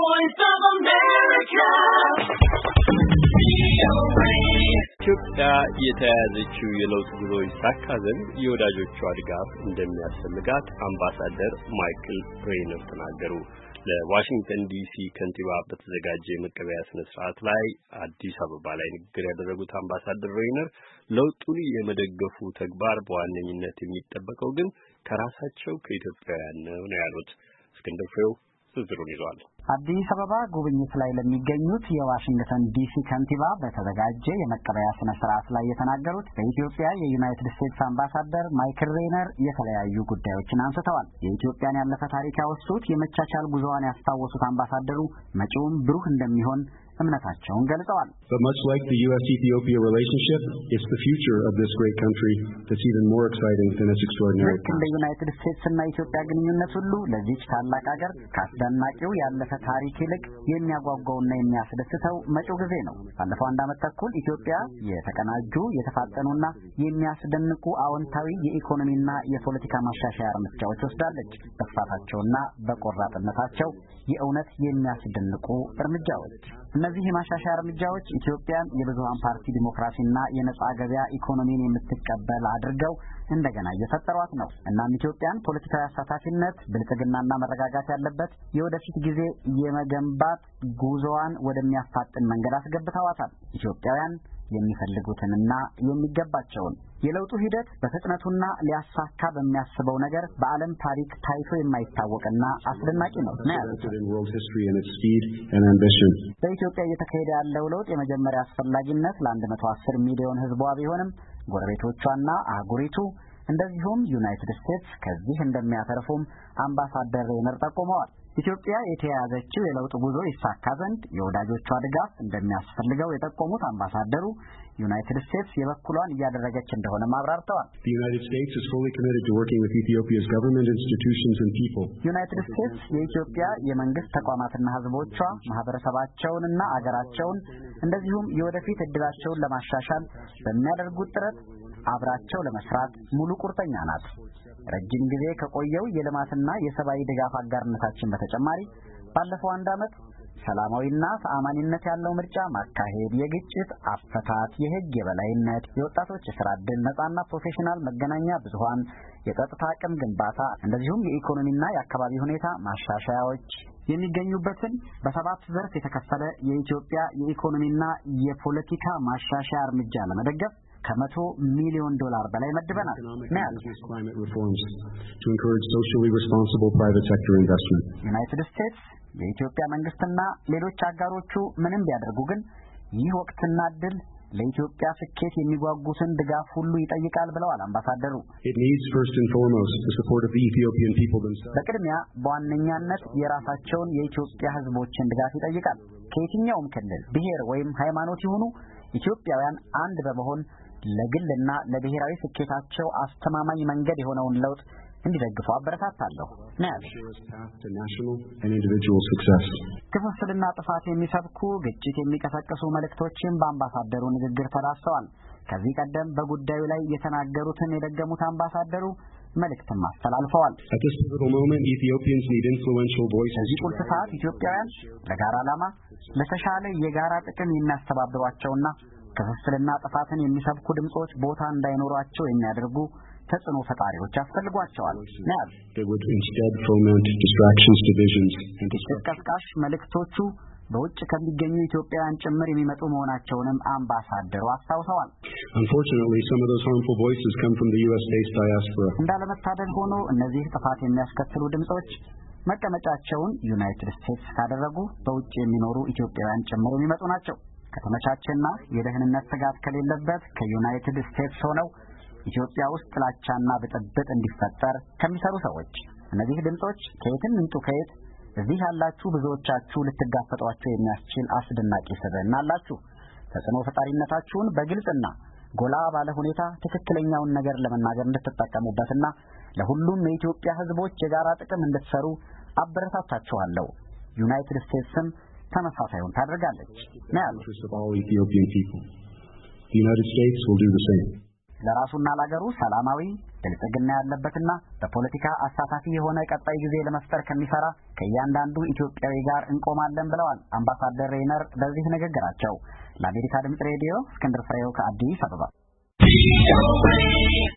voice of America. ኢትዮጵያ የተያያዘችው የለውጥ ጉዞ ይሳካ ዘንድ የወዳጆቿ ድጋፍ እንደሚያስፈልጋት አምባሳደር ማይክል ሬይነር ተናገሩ። ለዋሽንግተን ዲሲ ከንቲባ በተዘጋጀ የመቀበያ ስነ ስርዓት ላይ አዲስ አበባ ላይ ንግግር ያደረጉት አምባሳደር ሬይነር ለውጡን የመደገፉ ተግባር በዋነኝነት የሚጠበቀው ግን ከራሳቸው ከኢትዮጵያውያን ነው ያሉት። እስክንድር ፍሬው ዝርዝሩን ይዟል። አዲስ አበባ ጉብኝት ላይ ለሚገኙት የዋሽንግተን ዲሲ ከንቲባ በተዘጋጀ የመቀበያ ስነ ስርዓት ላይ የተናገሩት በኢትዮጵያ የዩናይትድ ስቴትስ አምባሳደር ማይክል ሬይነር የተለያዩ ጉዳዮችን አንስተዋል። የኢትዮጵያን ያለፈ ታሪክ ያወሱት የመቻቻል ጉዞዋን ያስታወሱት አምባሳደሩ መጪውም ብሩህ እንደሚሆን እምነታቸውን ገልጸዋል። But much like the US-Ethiopia relationship, it's the future of this great country that's even more exciting than its extraordinary past. እንደ ዩናይትድ ስቴትስ እና ኢትዮጵያ ግንኙነት ሁሉ ለዚች ታላቅ ሀገር ከአስደናቂው ያለፈ ታሪክ ይልቅ የሚያጓጓውና የሚያስደስተው መጪው ጊዜ ነው። ባለፈው አንድ ዓመት ተኩል ኢትዮጵያ የተቀናጁ የተፋጠኑና የሚያስደንቁ አዎንታዊ የኢኮኖሚና የፖለቲካ ማሻሻያ እርምጃዎች ወስዳለች። በስፋታቸውና በቆራጥነታቸው የእውነት የሚያስደንቁ እርምጃዎች። እነዚህ የማሻሻያ እርምጃዎች ኢትዮጵያን የብዙሃን ፓርቲ ዲሞክራሲና የነጻ ገበያ ኢኮኖሚን የምትቀበል አድርገው እንደገና እየፈጠሯት ነው። እናም ኢትዮጵያን ፖለቲካዊ አሳታፊነት፣ ብልጽግናና መረጋጋት ያለበት የወደፊት ጊዜ የመገንባት ጉዞዋን ወደሚያፋጥን መንገድ አስገብተዋታል። ኢትዮጵያውያን የሚፈልጉትንና የሚገባቸውን የለውጡ ሂደት በፍጥነቱና ሊያሳካ በሚያስበው ነገር በዓለም ታሪክ ታይቶ የማይታወቅና አስደናቂ ነው። በኢትዮጵያ እየተካሄደ ያለው ለውጥ የመጀመሪያ አስፈላጊነት ለ110 ሚሊዮን ሕዝቧ ቢሆንም ጎረቤቶቿና አህጉሪቱ እንደዚሁም ዩናይትድ ስቴትስ ከዚህ እንደሚያተርፉም አምባሳደር ሬይነር ጠቁመዋል። ኢትዮጵያ የተያያዘችው የለውጥ ጉዞ ይሳካ ዘንድ የወዳጆቿ ድጋፍ እንደሚያስፈልገው የጠቆሙት አምባሳደሩ ዩናይትድ ስቴትስ የበኩሏን እያደረገች እንደሆነ አብራርተዋል። ዩናይትድ ስቴትስ የኢትዮጵያ የመንግስት ተቋማትና ህዝቦቿ ማህበረሰባቸውንና አገራቸውን እንደዚሁም የወደፊት እድላቸውን ለማሻሻል በሚያደርጉት ጥረት አብራቸው ለመስራት ሙሉ ቁርጠኛ ናት። ረጅም ጊዜ ከቆየው የልማትና የሰብአዊ ድጋፍ አጋርነታችን በተጨማሪ ባለፈው አንድ ዓመት ሰላማዊና ተአማኒነት ያለው ምርጫ ማካሄድ፣ የግጭት አፈታት፣ የህግ የበላይነት፣ የወጣቶች የሥራ ዕድል፣ ነጻና ፕሮፌሽናል መገናኛ ብዙሃን፣ የጸጥታ አቅም ግንባታ እንደዚሁም የኢኮኖሚና የአካባቢ ሁኔታ ማሻሻያዎች የሚገኙበትን በሰባት ዘርፍ የተከፈለ የኢትዮጵያ የኢኮኖሚና የፖለቲካ ማሻሻያ እርምጃ ለመደገፍ ከ100 ሚሊዮን ዶላር በላይ መድበናል። ዩናይትድ ስቴትስ የኢትዮጵያ መንግስትና ሌሎች አጋሮቹ ምንም ቢያደርጉ ግን ይህ ወቅትና እድል ለኢትዮጵያ ስኬት የሚጓጉትን ድጋፍ ሁሉ ይጠይቃል ብለዋል አምባሳደሩ። በቅድሚያ በዋነኛነት የራሳቸውን የኢትዮጵያ ህዝቦችን ድጋፍ ይጠይቃል። ከየትኛውም ክልል፣ ብሔር ወይም ሃይማኖት ይሁኑ ኢትዮጵያውያን አንድ በመሆን ለግልና ለብሔራዊ ስኬታቸው አስተማማኝ መንገድ የሆነውን ለውጥ እንዲደግፉ አበረታታለሁ። ክፍፍልና ጥፋት የሚሰብኩ ግጭት የሚቀሰቅሱ መልእክቶችን በአምባሳደሩ ንግግር ተዳሰዋል። ከዚህ ቀደም በጉዳዩ ላይ የተናገሩትን የደገሙት አምባሳደሩ መልእክትም አስተላልፈዋል። በዚህ ቁልፍ ሰዓት ኢትዮጵያውያን ለጋራ ዓላማ፣ ለተሻለ የጋራ ጥቅም የሚያስተባብሯቸውና ክፍፍልና ጥፋትን የሚሰብኩ ድምጾች ቦታ እንዳይኖሯቸው የሚያደርጉ ተጽዕኖ ፈጣሪዎች ያስፈልጓቸዋል። ግጭት ቀስቃሽ መልእክቶቹ በውጭ ከሚገኙ ኢትዮጵያውያን ጭምር የሚመጡ መሆናቸውንም አምባሳደሩ አስታውሰዋል። እንዳለመታደል ሆኖ እነዚህ ጥፋት የሚያስከትሉ ድምጾች መቀመጫቸውን ዩናይትድ ስቴትስ ካደረጉ በውጭ የሚኖሩ ኢትዮጵያውያን ጭምር የሚመጡ ናቸው። ከተመቻቸና የደህንነት ስጋት ከሌለበት ከዩናይትድ ስቴትስ ሆነው ኢትዮጵያ ውስጥ ጥላቻና ብጥብጥ እንዲፈጠር ከሚሰሩ ሰዎች እነዚህ ድምጾች ከየትም ምንጩ ከየት እዚህ ያላችሁ ብዙዎቻችሁ ልትጋፈጧቸው የሚያስችል አስደናቂ ስብዕና አላችሁ። ተጽዕኖ ፈጣሪነታችሁን በግልጽና ጎላ ባለ ሁኔታ ትክክለኛውን ነገር ለመናገር እንድትጠቀሙበትና ለሁሉም የኢትዮጵያ ሕዝቦች የጋራ ጥቅም እንድትሰሩ አበረታታችኋለሁ። ዩናይትድ ስቴትስም ተመሳሳዩን ታደርጋለች ነው ያሉት። ለራሱና ለአገሩ ሰላማዊ ብልጽግና ያለበትና በፖለቲካ አሳታፊ የሆነ ቀጣይ ጊዜ ለመፍጠር ከሚሰራ ከእያንዳንዱ ኢትዮጵያዊ ጋር እንቆማለን ብለዋል አምባሳደር ሬይነር በዚህ ንግግራቸው። ለአሜሪካ ድምጽ ሬዲዮ እስክንድር ፍሬው ከአዲስ አበባ